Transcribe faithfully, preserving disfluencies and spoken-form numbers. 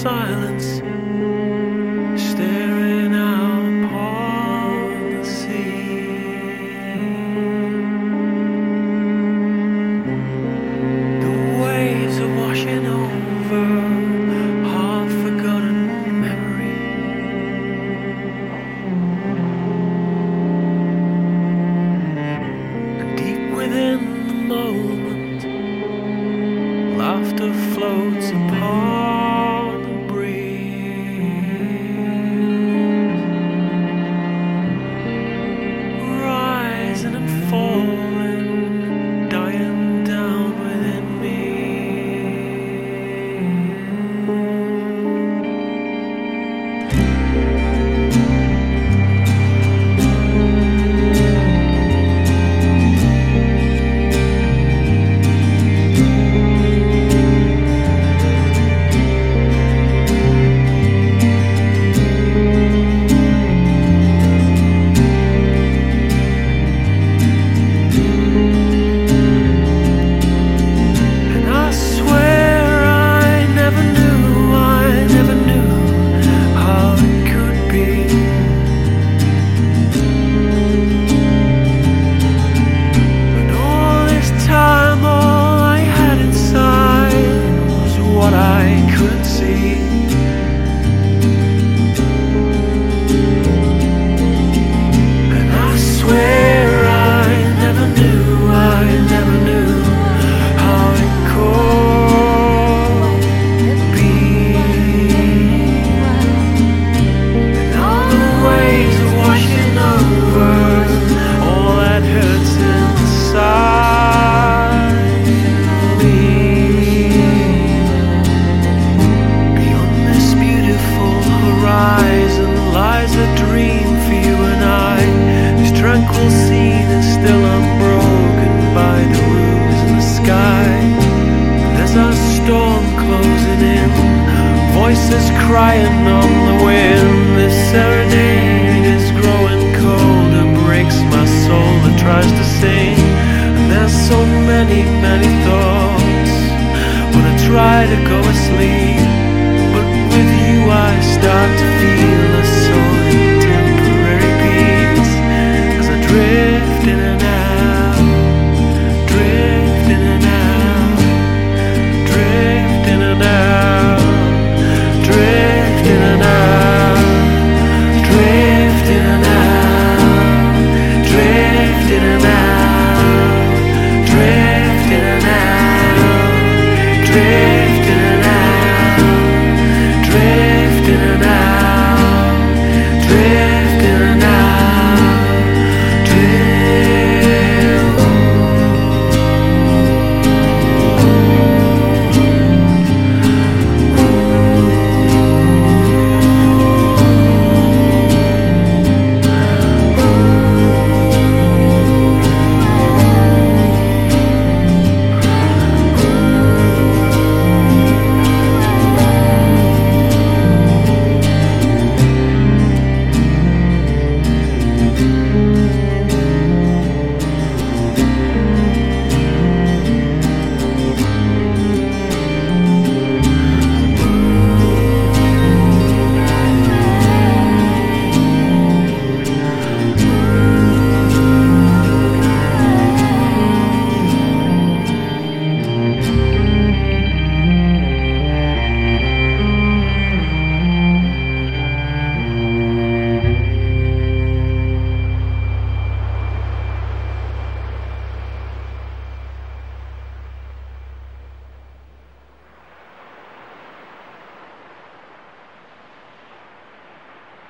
silence, staring out upon the sea. The waves are washing over half-forgotten memory. And deep within the moment, laughter floats upon the breeze, rising and falling, dying down within me. Tranquil scene is still unbroken by the rules in the sky. There's a storm closing in, voices crying on the wind. This serenade is growing colder, breaks my soul that tries to sing. And there's so many, many thoughts when I try to go asleep.